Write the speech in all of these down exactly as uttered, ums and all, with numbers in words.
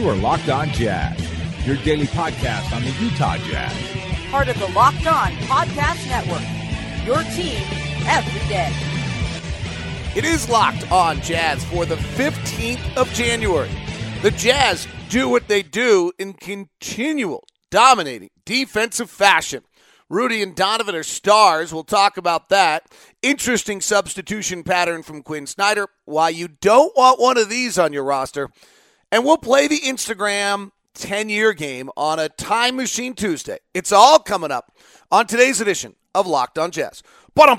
You are Locked On Jazz, your daily podcast on the Utah Jazz. Part of the Locked On Podcast Network, your team every day. It is Locked On Jazz for the fifteenth of January. The Jazz do what they do in continual, dominating defensive fashion. Rudy and Donovan are stars. We'll talk about that. Interesting substitution pattern from Quinn Snyder. Why you don't want one of these on your roster. And we'll play the Instagram ten-year game on a Time Machine Tuesday. It's all coming up on today's edition of Locked On Jazz. Pow!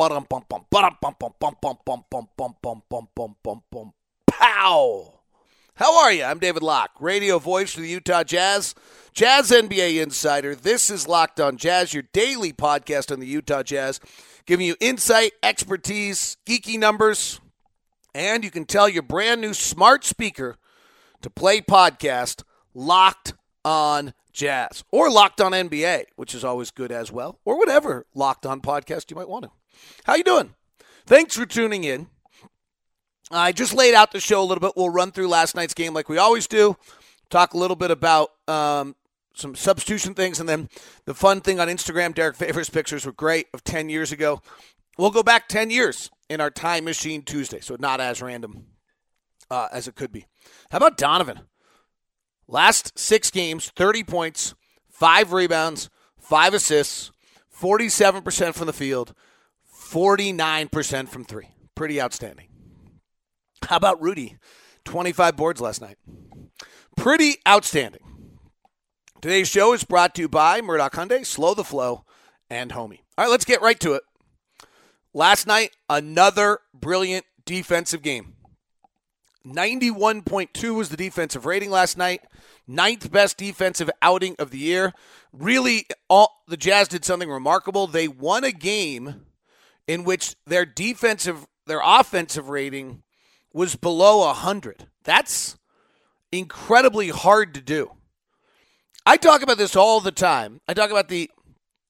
How are you? I'm David Locke, radio voice for the Utah Jazz, Jazz N B A insider. This is Locked On Jazz, your daily podcast on the Utah Jazz, giving you insight, expertise, geeky numbers, and you can tell your brand new smart speaker to play podcast Locked On Jazz or Locked On N B A, which is always good as well, or whatever Locked On podcast you might want to. How you doing? Thanks for tuning in. I just laid out the show a little bit. We'll run through last night's game like we always do, talk a little bit about um, some substitution things, and then the fun thing on Instagram, Derek Favors pictures were great of ten years ago. We'll go back ten years in our Time Machine Tuesday, so not as random uh, as it could be. How about Donovan? Last six games, thirty points, five rebounds, five assists, forty-seven percent from the field, forty-nine percent from three. Pretty outstanding. How about Rudy? twenty-five boards last night. Pretty outstanding. Today's show is brought to you by Murdoch Hyundai, Slow the Flow, and Homie. All right, let's get right to it. Last night, another brilliant defensive game. ninety-one point two was the defensive rating last night. Ninth best defensive outing of the year. Really, all the Jazz did something remarkable. They won a game in which their defensive, their offensive rating was below one hundred. That's incredibly hard to do. I talk about this all the time. I talk about the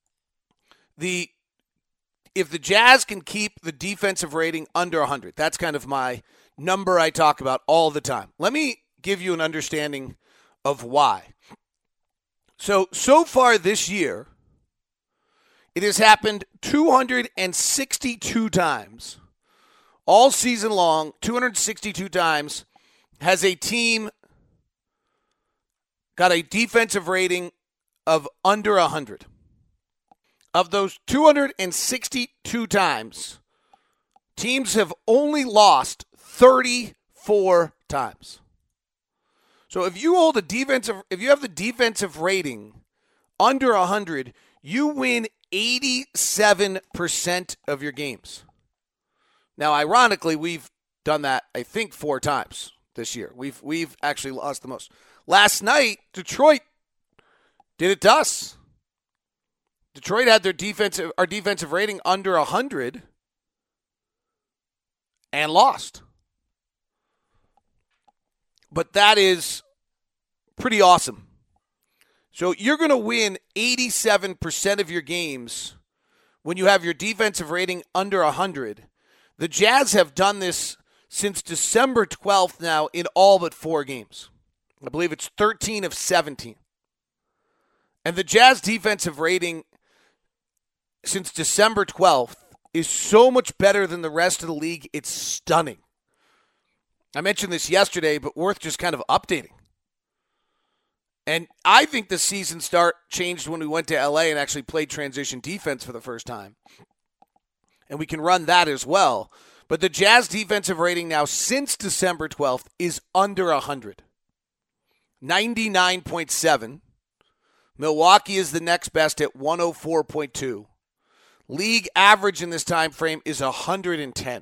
the if the Jazz can keep the defensive rating under one hundred. That's kind of my number I talk about all the time. Let me give you an understanding of why. So, so far this year, it has happened two hundred sixty-two times. All season long, two hundred sixty-two times, has a team got a defensive rating of under one hundred. Of those two hundred sixty-two times, teams have only lost thirty-four times. So if you hold a defensive, if you have the defensive rating under one hundred, you win eighty-seven percent of your games. Now, ironically, we've done that, I think, four times this year. We've we've actually lost the most. Last night, Detroit did it to us. Detroit had their defensive our defensive rating under one hundred and lost. But that is pretty awesome. So you're going to win eighty-seven percent of your games when you have your defensive rating under one hundred. The Jazz have done this since December twelfth now in all but four games. I believe it's thirteen of seventeen. And the Jazz defensive rating since December twelfth is so much better than the rest of the league. It's stunning. I mentioned this yesterday, but worth just kind of updating. And I think the season start changed when we went to L A and actually played transition defense for the first time. And we can run that as well. But the Jazz defensive rating now since December twelfth is under one hundred. ninety-nine point seven. Milwaukee is the next best at one oh four point two. League average in this time frame is one hundred ten.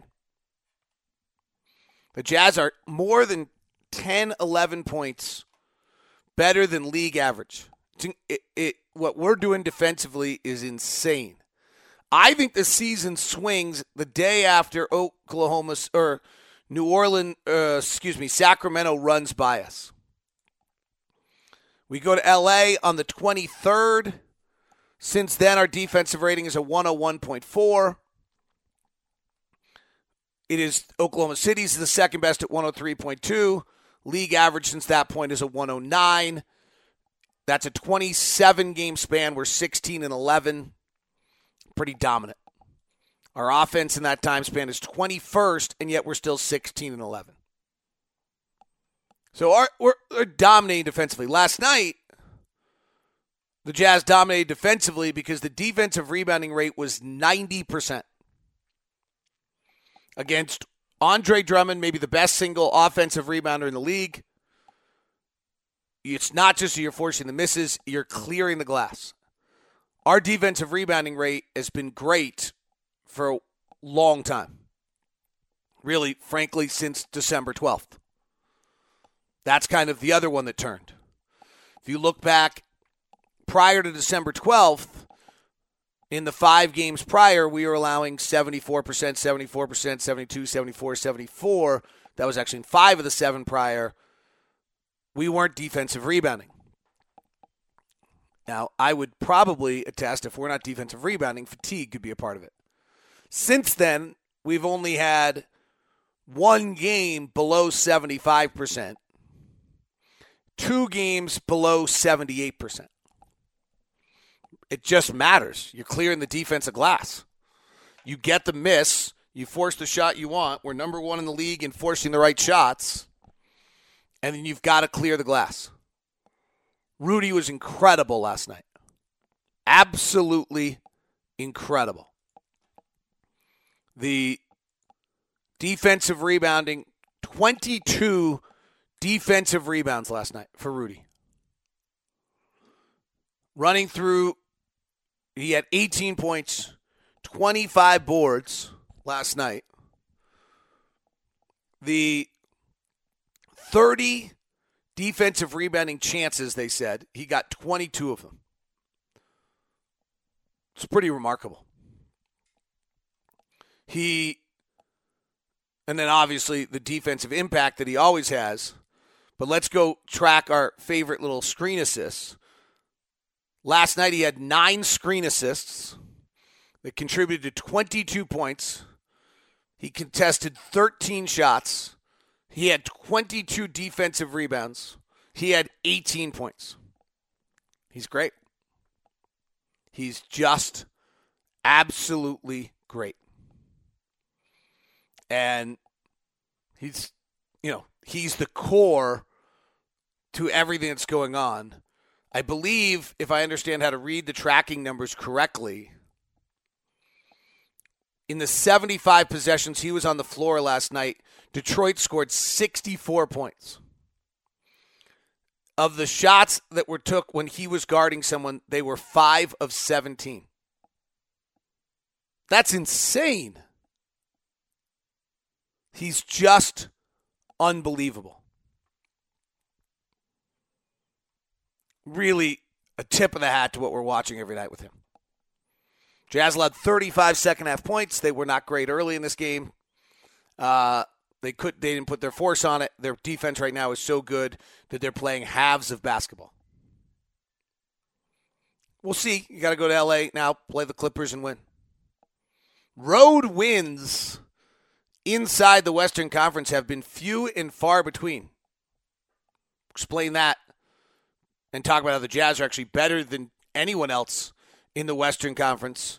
The Jazz are more than ten, eleven points better than league average. It, it, what we're doing defensively is insane. I think the season swings the day after Oklahoma or New Orleans, uh, excuse me, Sacramento runs by us. We go to L A on the twenty-third. Since then, our defensive rating is a one oh one point four. It is Oklahoma City's the second best at one oh three point two. League average since that point is a one oh nine. That's a twenty-seven game span. We're sixteen and eleven. Pretty dominant. Our offense in that time span is twenty-first, and yet we're still sixteen and eleven. So our, we're, we're dominating defensively. Last night, the Jazz dominated defensively because the defensive rebounding rate was ninety percent. Against Andre Drummond, maybe the best single offensive rebounder in the league. It's not just you're forcing the misses, you're clearing the glass. Our defensive rebounding rate has been great for a long time. Really, frankly, since December twelfth. That's kind of the other one that turned. If you look back prior to December twelfth, in the five games prior, we were allowing seventy-four percent, seventy-four percent, seventy-two, seventy-four, seventy-four. That was actually in five of the seven prior. We weren't defensive rebounding. Now, I would probably attest if we're not defensive rebounding, fatigue could be a part of it. Since then, we've only had one game below seventy-five percent, two games below seventy-eight percent. It just matters. You're clearing the defensive glass. You get the miss. You force the shot you want. We're number one in the league in forcing the right shots. And then you've got to clear the glass. Rudy was incredible last night. Absolutely incredible. The defensive rebounding, twenty-two defensive rebounds last night for Rudy. Running through, he had eighteen points, twenty-five boards last night. The thirty defensive rebounding chances, they said, he got twenty-two of them. It's pretty remarkable. He, and then obviously the defensive impact that he always has. But let's go track our favorite little screen assists. Last night he had nine screen assists that contributed to twenty-two points. He contested thirteen shots. He had twenty-two defensive rebounds. He had eighteen points. He's great. He's just absolutely great. And he's, you know, he's the core to everything that's going on. I believe, if I understand how to read the tracking numbers correctly, in the seventy-five possessions he was on the floor last night, Detroit scored sixty-four points. Of the shots that were took when he was guarding someone, they were five of seventeen. That's insane. He's just unbelievable. Really a tip of the hat to what we're watching every night with him. Jazz allowed thirty-five second half points. They were not great early in this game. Uh, they could they didn't put their force on it. Their defense right now is so good that they're playing halves of basketball. We'll see. You got to go to L A now, play the Clippers and win. Road wins inside the Western Conference have been few and far between. Explain that and talk about how the Jazz are actually better than anyone else in the Western Conference.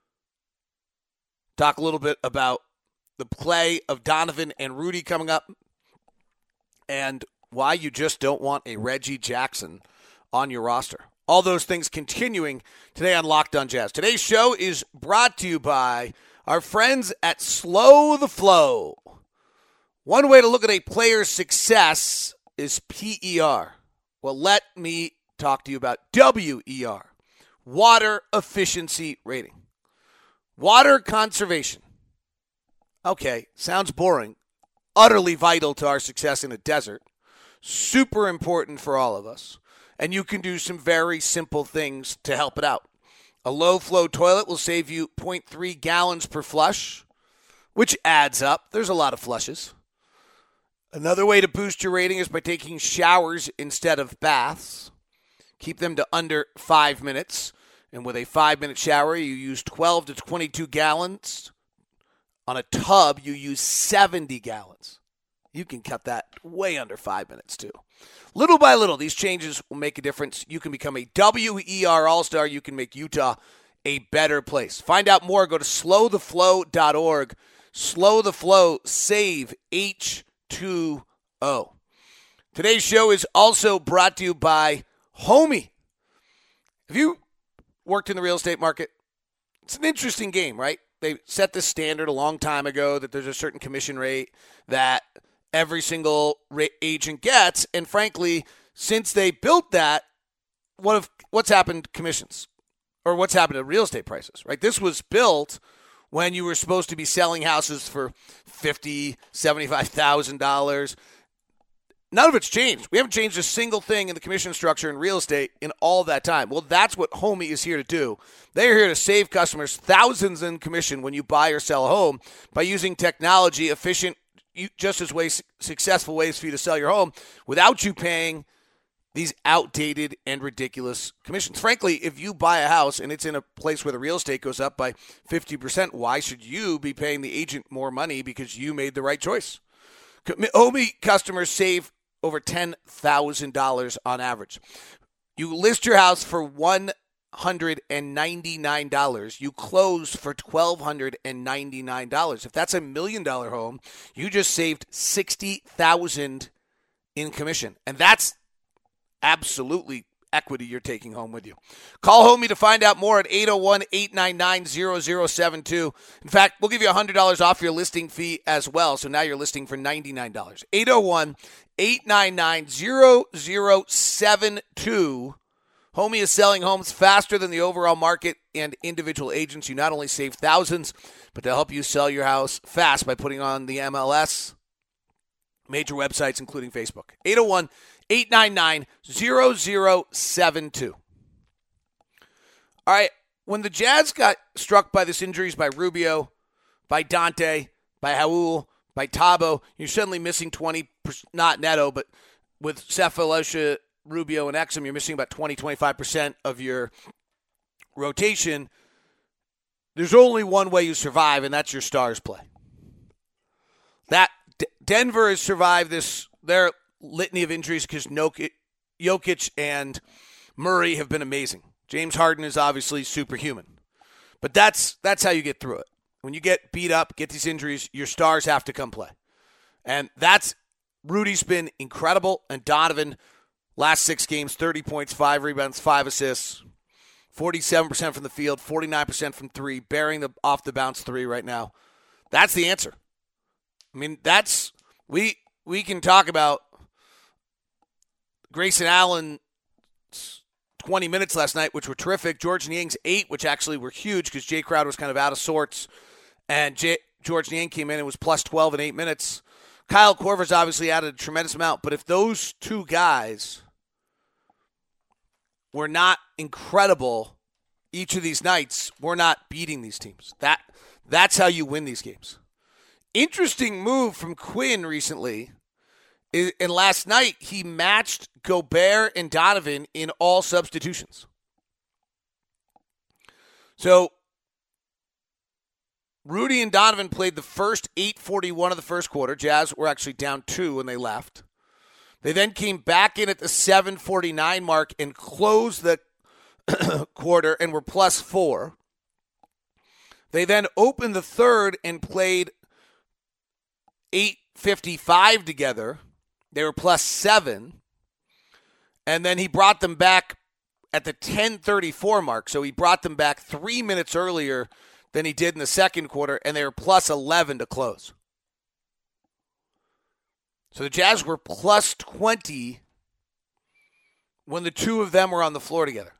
Talk a little bit about the play of Donovan and Rudy coming up and why you just don't want a Reggie Jackson on your roster. All those things continuing today on Locked on Jazz. Today's show is brought to you by our friends at Slow the Flow. One way to look at a player's success is P E R. Well, let me talk to you about W E R, Water Efficiency Rating. Water conservation. Okay, sounds boring. Utterly vital to our success in a desert. Super important for all of us. And you can do some very simple things to help it out. A low-flow toilet will save you zero point three gallons per flush, which adds up. There's a lot of flushes. Another way to boost your rating is by taking showers instead of baths. Keep them to under five minutes. And with a five-minute shower, you use twelve to twenty-two gallons. On a tub, you use seventy gallons. You can cut that way under five minutes, too. Little by little, these changes will make a difference. You can become a W E R All-Star. You can make Utah a better place. Find out more. Go to slow the flow dot org. Slow the Flow. Save H two O. Today's show is also brought to you by Homie. Have you worked in the real estate market? It's an interesting game, right? They set the standard a long time ago that there's a certain commission rate that every single agent gets. And frankly, since they built that, what have, what's happened to commissions? Or what's happened to real estate prices, right? This was built when you were supposed to be selling houses for fifty thousand dollars, seventy-five thousand dollars. None of it's changed. We haven't changed a single thing in the commission structure in real estate in all that time. Well, that's what Homie is here to do. They're here to save customers thousands in commission when you buy or sell a home by using technology, efficient, just as ways, successful ways for you to sell your home without you paying these outdated and ridiculous commissions. Frankly, if you buy a house and it's in a place where the real estate goes up by fifty percent, why should you be paying the agent more money because you made the right choice? Homie customers save over ten thousand dollars on average. You list your house for one hundred ninety-nine dollars. You close for one thousand two hundred ninety-nine dollars. If that's a million-dollar home, you just saved sixty thousand dollars in commission. And that's absolutely equity you're taking home with you. Call Homie to find out more at eight oh one, eight nine nine, zero zero seven two. In fact, we'll give you one hundred dollars off your listing fee as well. So now you're listing for ninety-nine dollars. eight oh one, eight nine nine, zero zero seven two. Homie is selling homes faster than the overall market and individual agents. You not only save thousands, but they'll help you sell your house fast by putting on the M L S, major websites, including Facebook. eight oh one, eight nine nine, zero zero seven two. All right, when the Jazz got struck by this injuries by Rubio, by Dante, by Raul, by Tabo, you're suddenly missing twenty, not Neto, but with Sefolosha, Rubio, and Exum, you're missing about twenty, twenty-five percent of your rotation. There's only one way you survive, and that's your stars play. That D- Denver has survived this, their litany of injuries because Jokic and Murray have been amazing. James Harden is obviously superhuman. But that's that's how you get through it. When you get beat up, get these injuries, your stars have to come play. And that's, Rudy's been incredible, and Donovan, last six games, thirty points, five rebounds, five assists, forty-seven percent from the field, forty-nine percent from three, bearing the off-the-bounce three right now. That's the answer. I mean, that's, we we can talk about Grayson Allen's twenty minutes last night, which were terrific. George Niang's eight, which actually were huge because Jay Crowder was kind of out of sorts. And J- George Niang came in and was plus twelve in eight minutes. Kyle Korver's obviously added a tremendous amount. But if those two guys were not incredible each of these nights, we're not beating these teams. That That's how you win these games. Interesting move from Quinn recently. And last night, he matched Gobert and Donovan in all substitutions. So, Rudy and Donovan played the first eight forty-one of the first quarter. Jazz were actually down two when they left. They then came back in at the seven forty-nine mark and closed the quarter and were plus four. They then opened the third and played eight fifty-five together. They were plus seven. And then he brought them back at the ten thirty-four mark. So he brought them back three minutes earlier than he did in the second quarter, and they were plus eleven to close. So the Jazz were plus twenty when the two of them were on the floor together.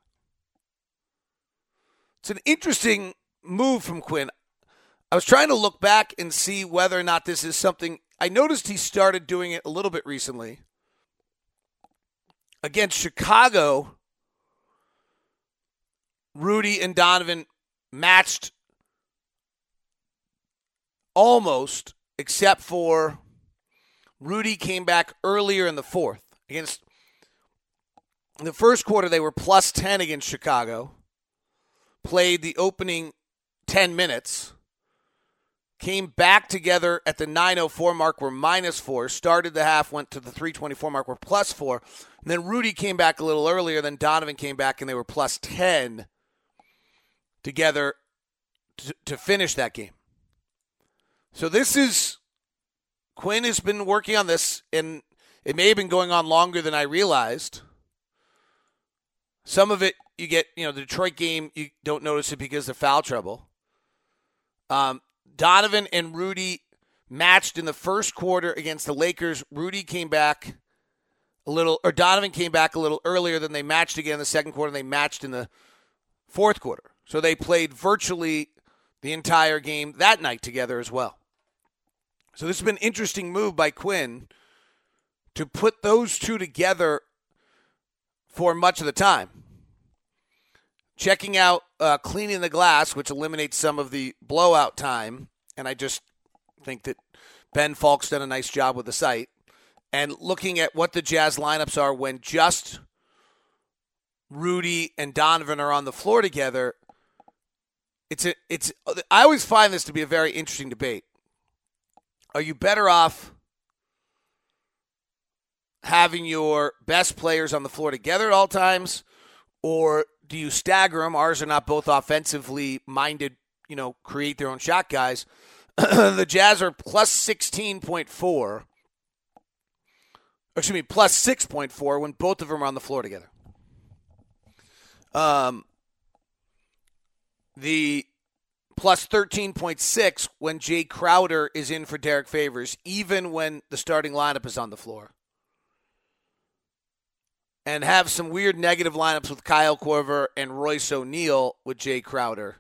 It's an interesting move from Quinn. I was trying to look back and see whether or not this is something. I noticed he started doing it a little bit recently. Against Chicago, Rudy and Donovan matched almost, except for Rudy came back earlier in the fourth. Against in the first quarter, they were plus ten against Chicago. Played the opening ten minutes. came back together at the nine oh four mark, were minus four, started the half, went to the three twenty-four mark, were plus four. And then Rudy came back a little earlier, then Donovan came back, and they were plus ten together to, to finish that game. So this is, Quinn has been working on this, and it may have been going on longer than I realized. Some of it, you get, you know, the Detroit game, you don't notice it because of foul trouble. Um, Donovan and Rudy matched in the first quarter against the Lakers. Rudy came back a little, or Donovan came back a little earlier than they matched again in the second quarter. They matched in the fourth quarter. So they played virtually the entire game that night together as well. So this has been an interesting move by Quinn to put those two together for much of the time. Checking out uh, cleaning the glass, which eliminates some of the blowout time. And I just think that Ben Falk's done a nice job with the site. And looking at what the Jazz lineups are when just Rudy and Donovan are on the floor together, it's a, it's. I always find this to be a very interesting debate. Are you better off having your best players on the floor together at all times, or do you stagger them? Ours are not both offensively minded, you know, create their own shot guys. The Jazz are plus sixteen point four. Excuse me, plus six point four when both of them are on the floor together. Um, the plus thirteen point six when Jay Crowder is in for Derek Favors, even when the starting lineup is on the floor. And have some weird negative lineups with Kyle Korver and Royce O'Neal with Jay Crowder.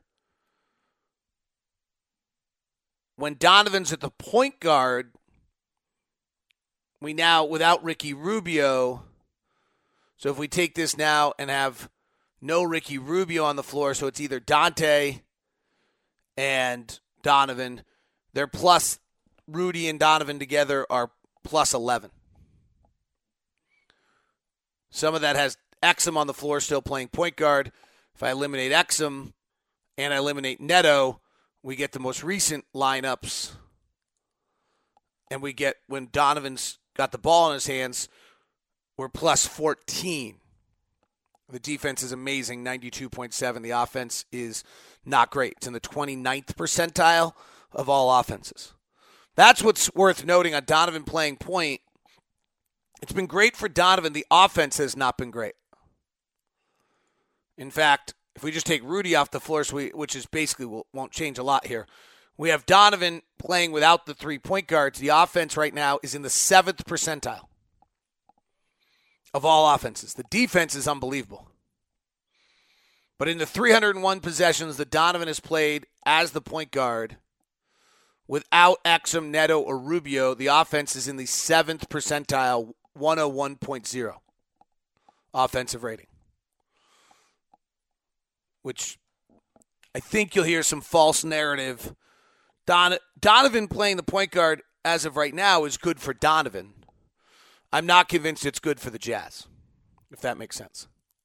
When Donovan's at the point guard, we now, without Ricky Rubio, so if we take this now and have no Ricky Rubio on the floor, so it's either Dante and Donovan, they're plus, Rudy and Donovan together are plus eleven. Some of that has Exum on the floor still playing point guard. If I eliminate Exum and I eliminate Neto, we get the most recent lineups. And we get, when Donovan's got the ball in his hands, we're plus fourteen. The defense is amazing, ninety-two point seven. The offense is not great. It's in the twenty-ninth percentile of all offenses. That's what's worth noting on Donovan playing point. It's been great for Donovan. The offense has not been great. In fact, if we just take Rudy off the floor, so we, which is basically won't change a lot here, we have Donovan playing without the three point guards. The offense right now is in the seventh percentile of all offenses. The defense is unbelievable. But in the three hundred one possessions that Donovan has played as the point guard, without Exum, Neto, or Rubio, the offense is in the seventh percentile, one oh one point oh offensive rating. Which I think you'll hear some false narrative. Don, Donovan playing the point guard as of right now is good for Donovan. I'm not convinced it's good for the Jazz, if that makes sense.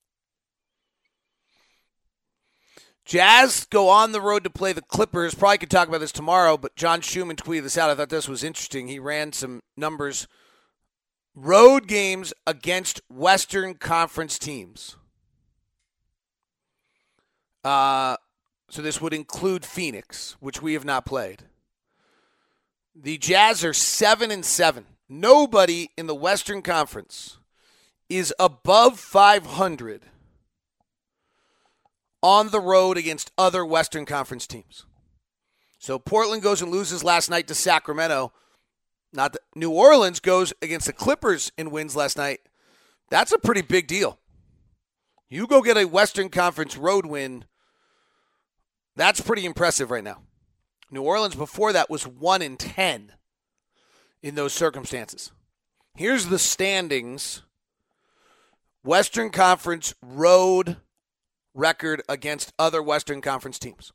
Jazz go on the road to play the Clippers. Probably could talk about this tomorrow, but John Schumann tweeted this out. I thought this was interesting. He ran some numbers. Road games against Western Conference teams. Uh, so this would include Phoenix, which we have not played. The Jazz are seven and seven. Nobody in the Western Conference is above five hundred on the road against other Western Conference teams. So Portland goes and loses last night to Sacramento. Not that New Orleans goes against the Clippers and wins last night. That's a pretty big deal. You go get a Western Conference road win. That's pretty impressive right now. New Orleans before that was one and ten in those circumstances. Here's the standings. Western Conference road record against other Western Conference teams.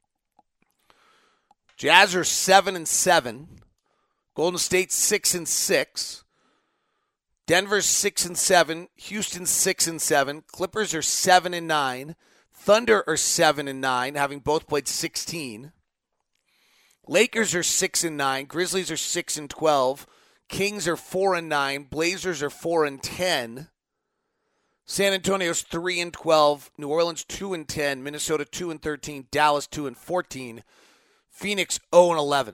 Jazz are seven and seven. Golden State six and six. Denver's six and seven. Houston six and seven. Clippers are seven and nine. Thunder are seven and nine, having both played sixteen. Lakers are six and nine. Grizzlies are six and twelve. Kings are four and nine. Blazers are four and ten. San Antonio's three and twelve. New Orleans two and ten. Minnesota two and thirteen. Dallas two and fourteen. Phoenix zero and eleven.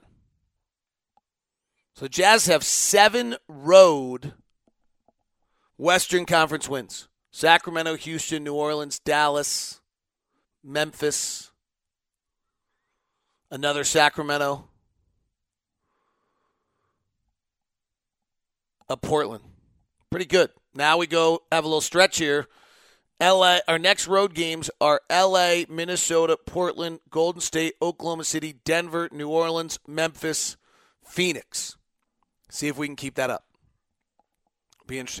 So the Jazz have seven road Western Conference wins. Sacramento, Houston, New Orleans, Dallas, Memphis, another Sacramento, a Portland. Pretty good. Now we go have a little stretch here. L A. Our next road games are L A, Minnesota, Portland, Golden State, Oklahoma City, Denver, New Orleans, Memphis, Phoenix. See if we can keep that up. Be interesting.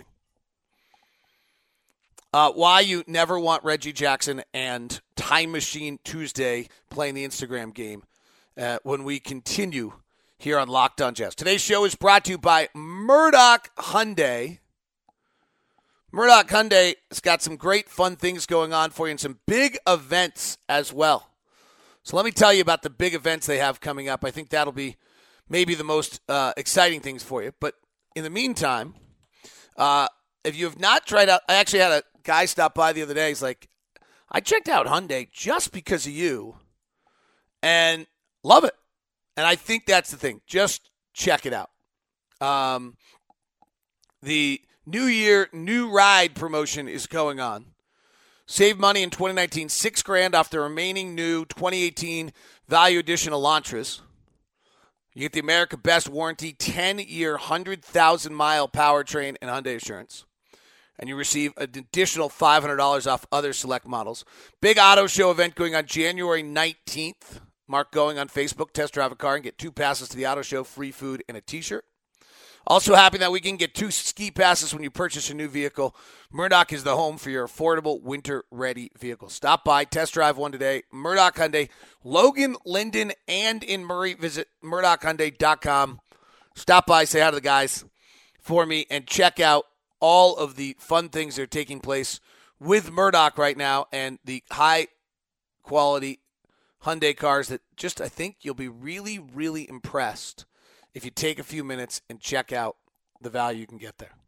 Uh, why you never want Reggie Jackson and Time Machine Tuesday playing the Instagram game uh, when we continue here on Locked On Jazz. Today's show is brought to you by Murdoch Hyundai. Murdoch Hyundai has got some great fun things going on for you and some big events as well. So let me tell you about the big events they have coming up. I think that'll be maybe the most uh, exciting things for you. But in the meantime, uh, if you have not tried out, I actually had a guy stop by the other day. He's like, I checked out Hyundai just because of you and love it. And I think that's the thing. Just check it out. Um, the New Year, New Ride promotion is going on. Save money in twenty nineteen, six grand off the remaining new twenty eighteen Value Edition Elantras. You get the America Best Warranty, ten-year, one hundred thousand mile powertrain and Hyundai Assurance. And you receive an additional five hundred dollars off other select models. Big auto show event going on January nineteenth. Mark going on Facebook, test drive a car, and get two passes to the auto show, free food, and a T-shirt. Also happy that we can get two ski passes when you purchase a new vehicle. Murdoch is the home for your affordable, winter-ready vehicle. Stop by, test drive one today. Murdoch Hyundai, Logan, Linden, and in Murray. Visit Murdoch Hyundai dot com. Stop by, say hi to the guys for me, and check out all of the fun things that are taking place with Murdoch right now and the high-quality Hyundai cars that just, I think you'll be really, really impressed if you take a few minutes and check out the value you can get there.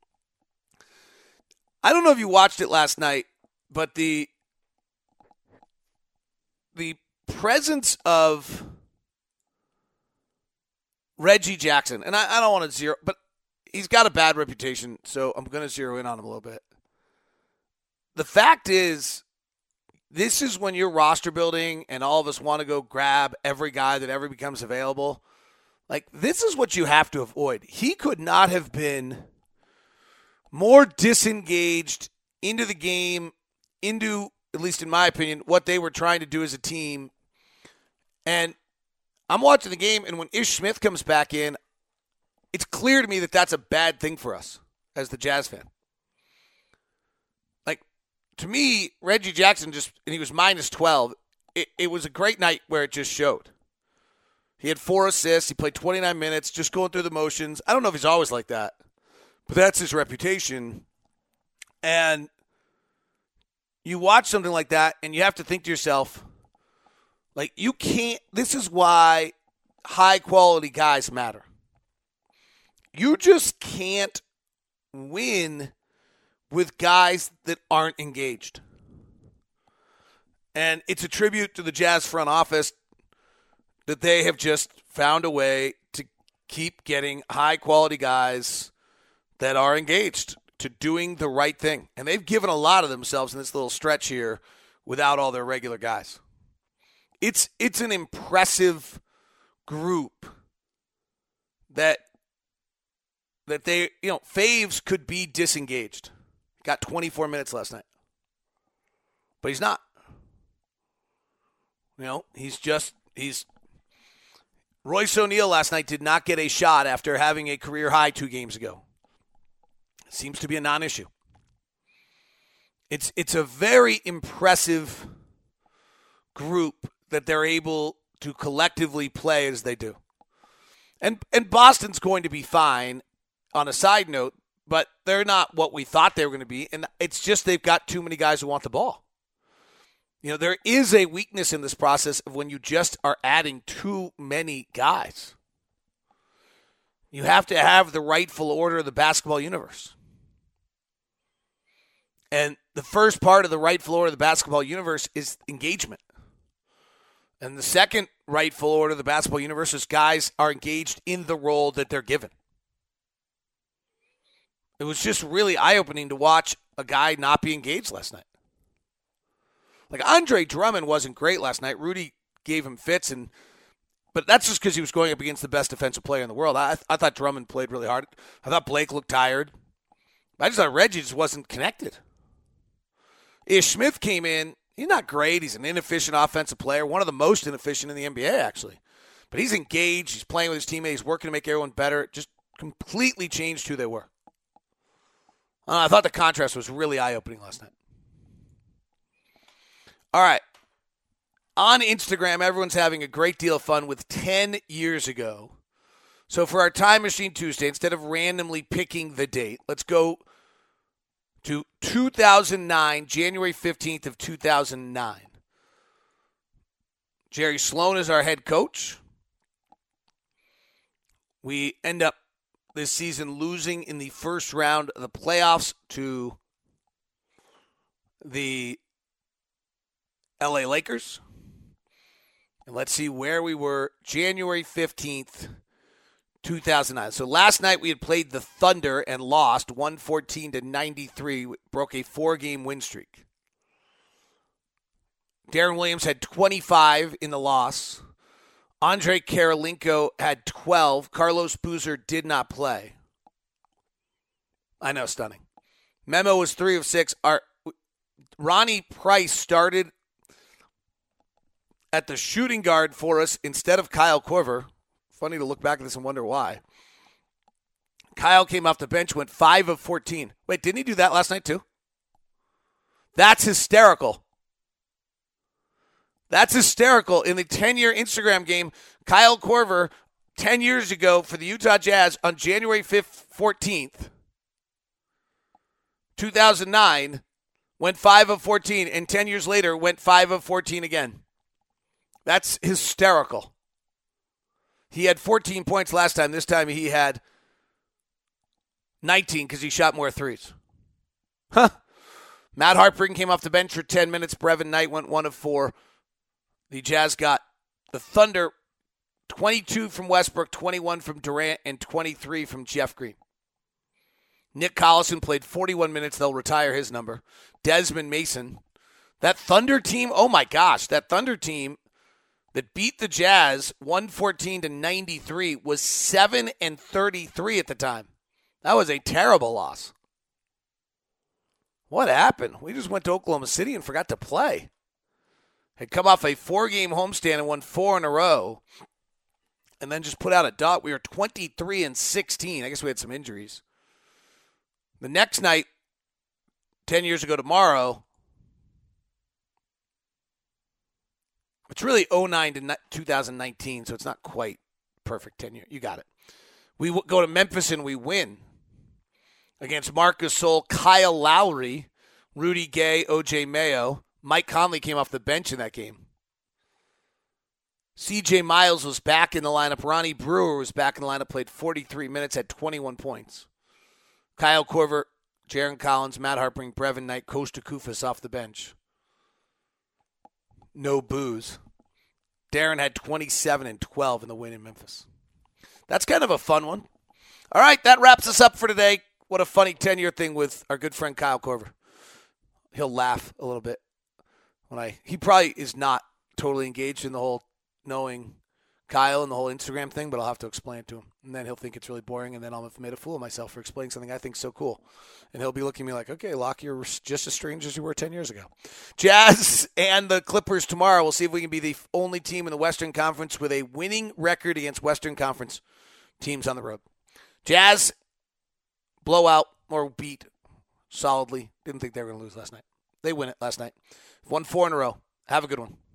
I don't know if you watched it last night, but the the presence of Reggie Jackson, and I, I don't want to zero, but he's got a bad reputation, so I'm going to zero in on him a little bit. The fact is, this is when you're roster building and all of us want to go grab every guy that ever becomes available. Like, this is what you have to avoid. He could not have been more disengaged into the game, into, at least in my opinion, what they were trying to do as a team. And I'm watching the game, and when Ish Smith comes back in, it's clear to me that that's a bad thing for us as the Jazz fan. Like, to me, Reggie Jackson just, and he was minus twelve, it, it was a great night where it just showed. He had four assists. He played twenty-nine minutes, just going through the motions. I don't know if he's always like that, but that's his reputation. And you watch something like that, and you have to think to yourself, like, you can't – this is why high-quality guys matter. You just can't win with guys that aren't engaged. And it's a tribute to the Jazz front office that they have just found a way to keep getting high-quality guys that are engaged to doing the right thing. And they've given a lot of themselves in this little stretch here without all their regular guys. It's it's an impressive group that that they, you know, Faves could be disengaged. Got twenty-four minutes last night. But he's not. You know, he's just, he's, Royce O'Neal last night did not get a shot after having a career high two games ago. Seems to be a non-issue. It's it's a very impressive group that they're able to collectively play as they do. And and Boston's going to be fine on a side note, but they're not what we thought they were going to be. And it's just they've got too many guys who want the ball. You know, there is a weakness in this process of when you just are adding too many guys. You have to have the rightful order of the basketball universe. And the first part of the rightful order of the basketball universe is engagement. And the second rightful order of the basketball universe is guys are engaged in the role that they're given. It was just really eye-opening to watch a guy not be engaged last night. Like, Andre Drummond wasn't great last night. Rudy gave him fits, and but that's just because he was going up against the best defensive player in the world. I, I thought Drummond played really hard. I thought Blake looked tired. I just thought Reggie just wasn't connected. Ish Smith came in. He's not great. He's an inefficient offensive player, one of the most inefficient in the N B A, actually. But he's engaged. He's playing with his teammates, working to make everyone better. It just completely changed who they were. Uh, I thought the contrast was really eye-opening last night. All right. On Instagram, everyone's having a great deal of fun with ten years ago. So for our Time Machine Tuesday, instead of randomly picking the date, let's go to two thousand nine, January fifteenth of two thousand nine. Jerry Sloan is our head coach. We end up this season losing in the first round of the playoffs to the L A Lakers. And let's see where we were January fifteenth, two thousand nine. So last night we had played the Thunder and lost one fourteen to ninety-three, broke a four-game win streak. Darren Williams had twenty-five in the loss. Andre Karolinko had twelve. Carlos Boozer did not play. I know, stunning. Memo was three of six. Our Ronnie Price started at the shooting guard for us instead of Kyle Korver. Funny to look back at this and wonder why. Kyle came off the bench, went five of fourteen. Wait, didn't he do that last night too? That's hysterical. That's hysterical. In the ten-year Instagram game, Kyle Korver, ten years ago for the Utah Jazz on January fifth, fourteenth, two thousand nine, went five of fourteen, and ten years later went five of fourteen again. That's hysterical. He had fourteen points last time. This time he had nineteen because he shot more threes. Huh. Matt Harpring came off the bench for ten minutes. Brevin Knight went one of four. The Jazz got the Thunder twenty-two from Westbrook, twenty-one from Durant, and twenty-three from Jeff Green. Nick Collison played forty-one minutes. They'll retire his number. Desmond Mason. That Thunder team, oh my gosh, that Thunder team that beat the Jazz one fourteen to ninety-three was seven and thirty-three at the time. That was a terrible loss. What happened? We just went to Oklahoma City and forgot to play. Had come off a four-game homestand and won four in a row, and then just put out a dot. We were twenty-three and sixteen. I guess we had some injuries. The next night, ten years ago tomorrow, it's really oh nine to two thousand nineteen, so it's not quite perfect ten years. You got it. We go to Memphis and we win against Marc Gasol, Kyle Lowry, Rudy Gay, O J Mayo. Mike Conley came off the bench in that game. C J Miles was back in the lineup. Ronnie Brewer was back in the lineup, played forty-three minutes, had twenty-one points. Kyle Korver, Jaron Collins, Matt Harpring, Brevin Knight, Kosta Koufos off the bench. No booze. Darren had twenty-seven and twelve in the win in Memphis. That's kind of a fun one. All right, that wraps us up for today. What a funny ten-year thing with our good friend Kyle Korver. He'll laugh a little bit. When I He probably is not totally engaged in the whole knowing Kyle and the whole Instagram thing, but I'll have to explain it to him. And then he'll think it's really boring, and then I'll have made a fool of myself for explaining something I think is so cool. And he'll be looking at me like, okay, Locke, you're just as strange as you were ten years ago. Jazz and the Clippers tomorrow. We'll see if we can be the only team in the Western Conference with a winning record against Western Conference teams on the road. Jazz, blowout or beat solidly. Didn't think they were going to lose last night. They win it last night. Won four in a row. Have a good one.